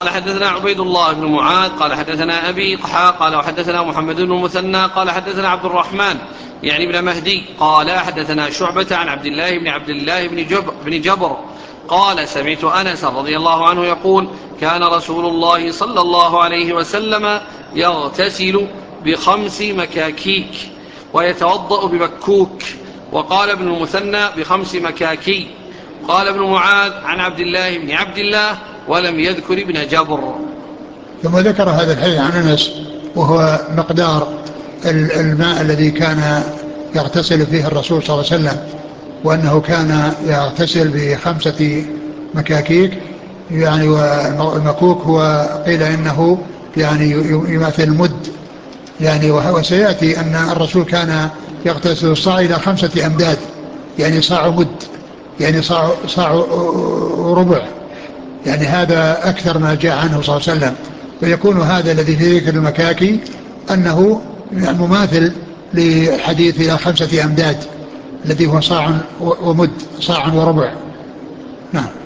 قال حدثنا عبيد الله بن معاذ قال حدثنا أبي قحا قال وحدثنا محمد بن المثنى قال حدثنا عبد الرحمن يعني بن مهدي قال حدثنا شعبة عن عبد الله بن جبر قال سمعت أنس رضي الله عنه يقول كان رسول الله صلى الله عليه وسلم يغتسل ب5 مكاكيك ويتوضأ بمكوك. وقال ابن المثنى ب5 مكاكي. قال ابن معاذ عن عبد الله بن عبد الله ولم يذكر ابن جبر. ثم ذكر هذا الحديث عن أنس وهو مقدار الماء الذي كان يغتسل فيه الرسول صلى الله عليه وسلم، وأنه كان يغتسل ب5 مكاكيك، يعني والمكوك هو قيل إنه يعني يمثل المد يعني. وسيأتي أن الرسول كان يغتسل الصاع إلى 5 أمداد، يعني صاع مد، يعني صاع ربع، يعني هذا أكثر ما جاء عنه صلى الله عليه وسلم. فيكون هذا الذي في ذكر المكاكي أنه مماثل لحديث إلى 5 أمداد الذي هو صاع ومد، صاع وربع. نعم.